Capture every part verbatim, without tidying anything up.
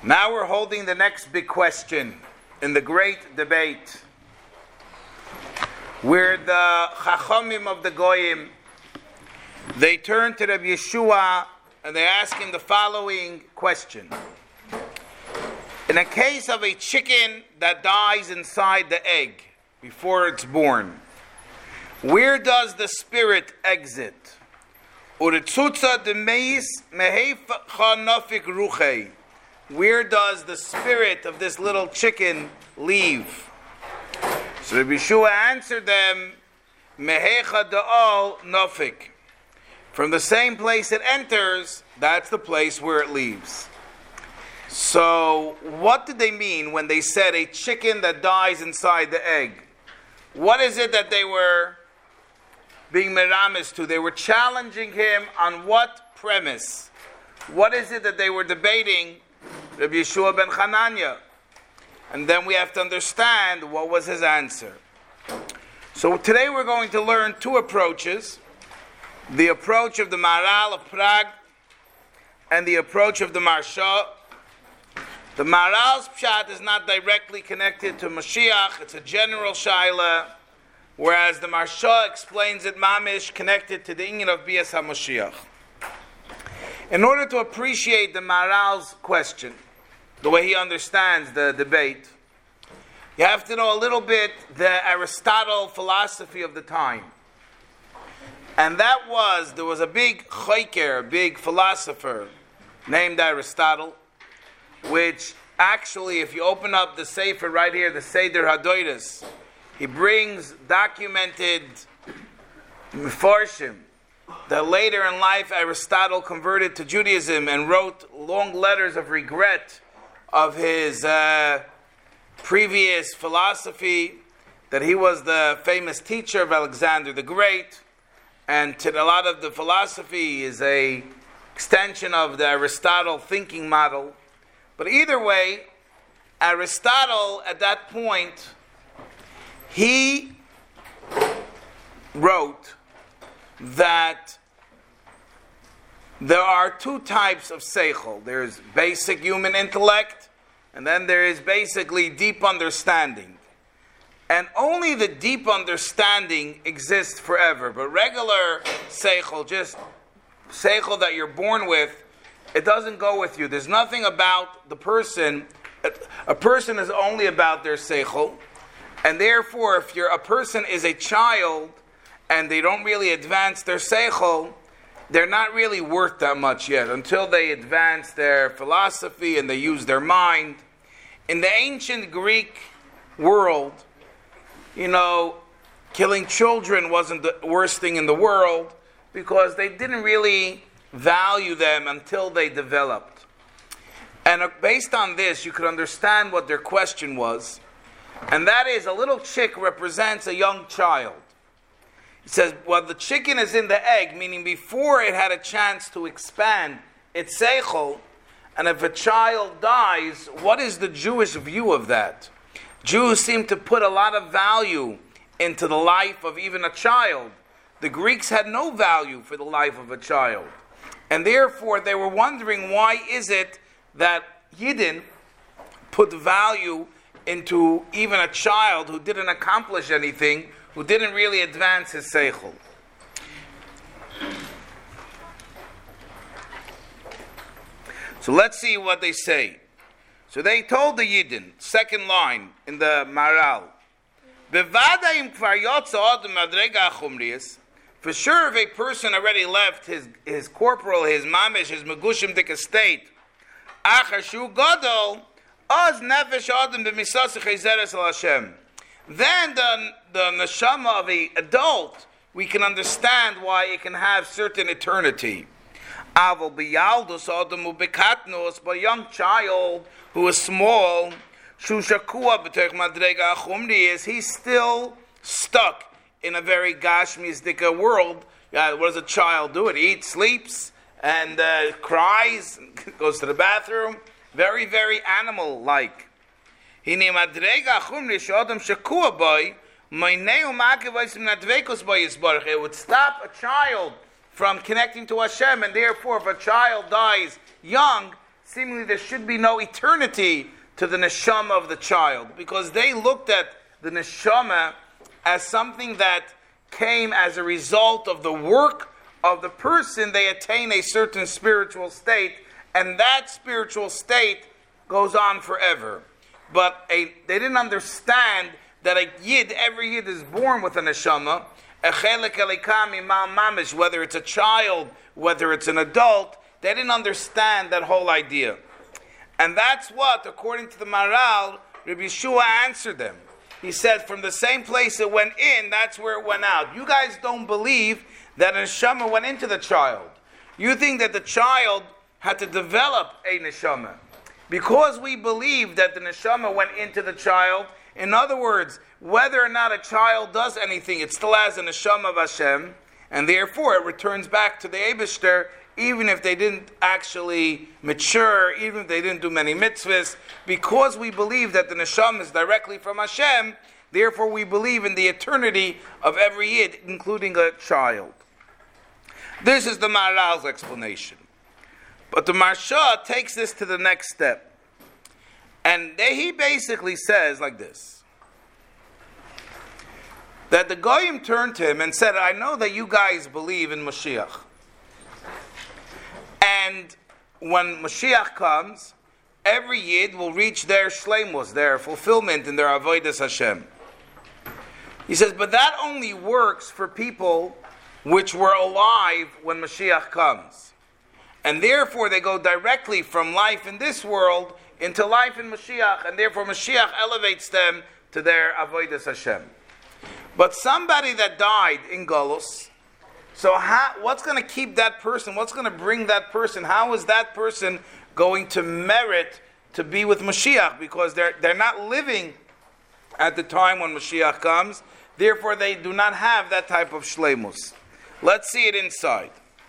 Now we're holding the next big question in the great debate, where the Chachamim of the Goyim, they turn to Rabbi Yeshua and they ask him the following question. In a case of a chicken that dies inside the egg before it's born, where does the spirit exit? Uritzutza demeis meheifa nafik ruchei. Where does the spirit of this little chicken leave? So Rabbi Yeshua answered them, Mehecha da'al nafik. From the same place it enters, that's the place where it leaves. So, what did they mean when they said a chicken that dies inside the egg? What is it that they were being meramis to? They were challenging him on what premise? What is it that they were debating Rabbi Yeshua ben Chananya? And then we have to understand what was his answer. So today we're going to learn two approaches. The approach of the Maharal of Prague and the approach of the Maharsha. The Maharal's pshat is not directly connected to Mashiach. It's a general shaila, whereas the Maharsha explains it mamish, connected to the inyan of Bias HaMashiach. In order to appreciate the Maharal's question, the way he understands the debate, you have to know a little bit the Aristotle philosophy of the time. And that was, there was a big choker, a big philosopher named Aristotle, which actually, if you open up the Sefer right here, the Seder HaDoiros, he brings documented Mefarshim that later in life Aristotle converted to Judaism and wrote long letters of regret of his uh, previous philosophy, that he was the famous teacher of Alexander the Great, and to a lot of the philosophy is a extension of the Aristotle thinking model. But either way, Aristotle at that point, he wrote that there are two types of seichel. There's basic human intellect, and then there is basically deep understanding. And only the deep understanding exists forever. But regular seichel, just seichel that you're born with, it doesn't go with you. There's nothing about the person. A person is only about their seichel. And therefore, if you're, a person is a child and they don't really advance their seichel, they're not really worth that much yet until they advance their philosophy and they use their mind. In the ancient Greek world, you know, killing children wasn't the worst thing in the world because they didn't really value them until they developed. And based on this, you could understand what their question was. And that is, a little chick represents a young child. It says, well, the chicken is in the egg, meaning before it had a chance to expand its seichel. And if a child dies, what is the Jewish view of that? Jews seem to put a lot of value into the life of even a child. The Greeks had no value for the life of a child. And therefore, they were wondering, why is it that Yidden put value into even a child who didn't accomplish anything, who didn't really advance his seichel? So let's see what they say. So they told the Yidden, second line in the Maharal, for sure, if a person already left his, his corporal, his mamish, his megushim dik estate, then the, the neshama of an adult, we can understand why it can have certain eternity. But a young child who is small, is he's still stuck in a very gashmisdika world. Uh, what does a child do? It eats, sleeps, and uh, cries, and goes to the bathroom. Very, very animal-like. It would stop a child from connecting to Hashem, and therefore if a child dies young, seemingly there should be no eternity to the neshama of the child, because they looked at the neshama as something that came as a result of the work of the person. They attain a certain spiritual state, and that spiritual state goes on forever. But a, they didn't understand that a yid, every yid is born with a neshama, whether it's a child, whether it's an adult. They didn't understand that whole idea. And that's what, according to the Maharal, Rabbi Yeshua answered them. He said, from the same place it went in, that's where it went out. You guys don't believe that a neshama went into the child. You think that the child had to develop a neshama. Because we believe that the neshama went into the child, in other words, whether or not a child does anything, it still has a neshama of Hashem, and therefore it returns back to the Eibishter, even if they didn't actually mature, even if they didn't do many mitzvahs. Because we believe that the neshama is directly from Hashem, therefore we believe in the eternity of every yid, including a child. This is the Maharal's explanation. But the Maharsha takes this to the next step. And he basically says like this, that the Goyim turned to him and said, I know that you guys believe in Mashiach. And when Mashiach comes, every Yid will reach their shleimus, their fulfillment in their avodas Hashem. He says, but that only works for people which were alive when Mashiach comes. And therefore they go directly from life in this world into life in Mashiach, and therefore Mashiach elevates them to their avodas Hashem. But somebody that died in Golus, so how, what's going to keep that person? What's going to bring that person? How is that person going to merit to be with Mashiach? Because they're they're not living at the time when Mashiach comes. Therefore, they do not have that type of shleimus. Let's see it inside.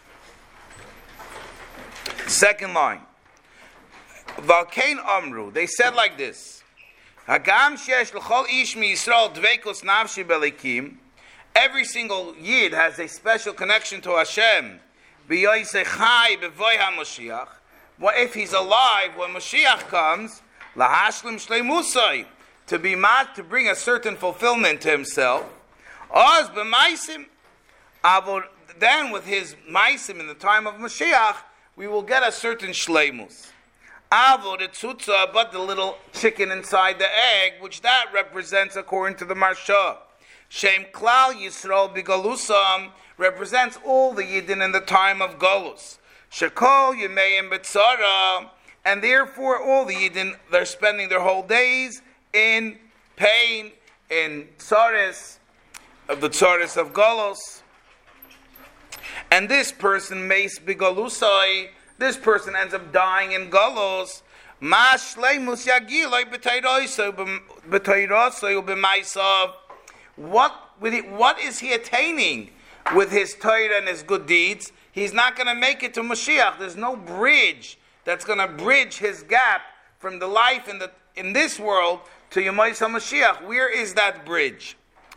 Second line. Valkein Amru. They said like this. Hagam shesh l'chol ish mi Yisrael dveikos nafshi belikim. Every single Yid has a special connection to Hashem. B'yoyse chai b'voy ha-Mashiach. Well, if he's alive when Mashiach comes, lahashlim shleimusai, to be mat, to bring a certain fulfillment to himself. Oz b'maisim, then with his maisim in the time of Mashiach, we will get a certain shleimus. Avod etzutza, but the little chicken inside the egg, which that represents according to the Maharsha. Shem Klal Yisrael Bigalusam represents all the Yidden in the time of Golus. Shekol Yemeim Betzara, and therefore all the Yidden, they're spending their whole days in pain, in tzaris, of the tzaris of Golus. And this person, Meis Bigalusai, this person ends up dying in Golus. Ma Shleimus Yagiloi B'Teirosayu B'Maisav. What with it, what is he attaining with his Torah and his good deeds? He's not going to make it to Mashiach. There's no bridge that's going to bridge his gap from the life in the in this world to Yemais HaMashiach. Where is that bridge?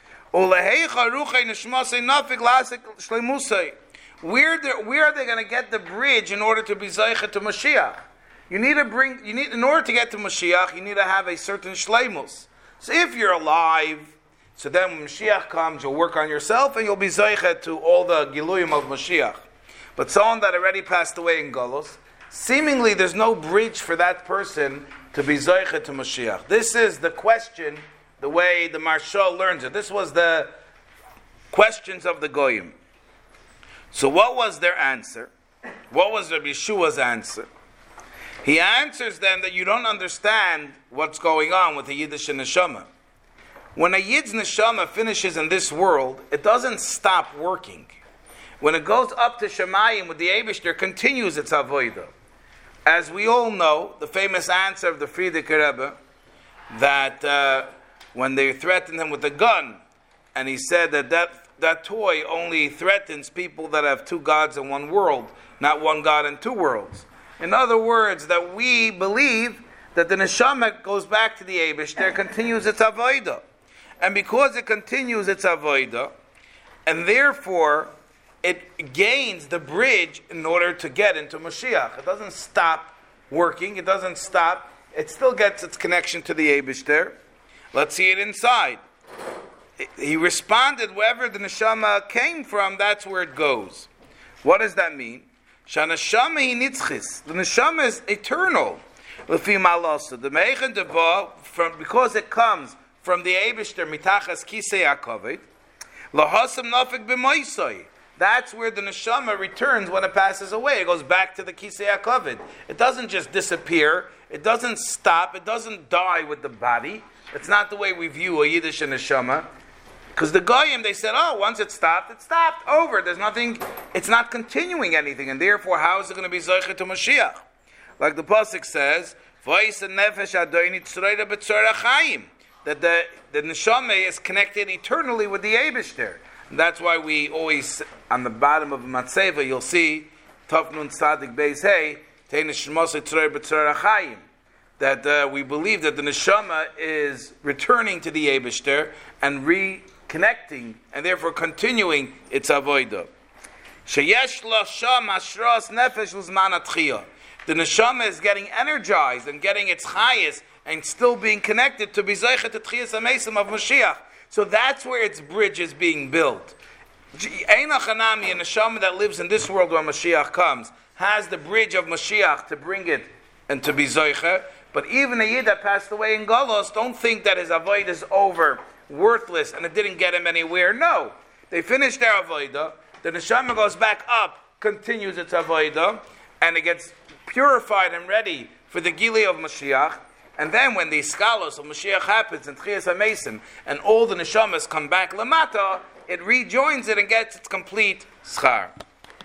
Where the, where are they going to get the bridge in order to be Zaycha to Mashiach? You need to bring. You need in order to get to Mashiach, you need to have a certain shleimus. So if you're alive, so then when Mashiach comes, you'll work on yourself and you'll be Zaycha to all the Giluyim of Mashiach. But someone that already passed away in Golus, seemingly there's no bridge for that person to be Zaycha to Mashiach. This is the question, the way the Maharsha learns it. This was the questions of the Goyim. So what was their answer? What was Rabbi Yeshua's answer? He answers them that you don't understand what's going on with the Yiddish neshama. When a Yid's neshama finishes in this world, it doesn't stop working. When it goes up to Shemayim with the Eibishter, continues its avodah. As we all know, the famous answer of the Frierdiker Rebbe, that uh, when they threatened him with a gun, and he said that, that that toy only threatens people that have two gods in one world, not one God in two worlds. In other words, that we believe that the neshama goes back to the Eibishter, continues its avodah. And because it continues its avodah, and therefore it gains the bridge in order to get into Mashiach. It doesn't stop working. It doesn't stop. It still gets its connection to the Eibishter. Let's see it inside. He responded, wherever the neshama came from, that's where it goes. What does that mean? Shanashama hi nitzchis. The neshama is eternal. Lefi malasa. The meichen deva, from because it comes from the Eibishter mitachas kisei hakoved. Lahasam nafik b'moisai. That's where the neshama returns when it passes away. It goes back to the kisei hakoved. It doesn't just disappear. It doesn't stop. It doesn't die with the body. It's not the way we view a Yiddish neshama. Because the Goyim, they said, oh, once it stopped, it stopped, over. There's nothing, it's not continuing anything, and therefore, how is it going to be Zoche to Mashiach? Like the Pasuk says, that the, the Neshama is connected eternally with the Eibishter. And that's why we always, on the bottom of Matzeva, you'll see, Tov Nun Tzadik Beis Hey, that uh, we believe that the Neshama is returning to the Eibishter and reconnecting, and therefore continuing its avodah. Sheyesh lo sham ashras nefesh l'zman atchiyah. The neshama is getting energized and getting its highest and still being connected to bizaychet atchiyas amesim of Mashiach. So that's where its bridge is being built. Eina chanami, a neshama that lives in this world when Mashiach comes, has the bridge of Mashiach to bring it and to be zoicha. But even a yid that passed away in Golos, don't think that his avodah is over, worthless, and it didn't get him anywhere. No. They finished their avodah, the neshama goes back up, continues its avodah, and it gets purified and ready for the Gili of Mashiach. And then when the Skalos of Mashiach happens in Tchias HaMesim, and all the neshamas come back Lamata, it rejoins it and gets its complete schar.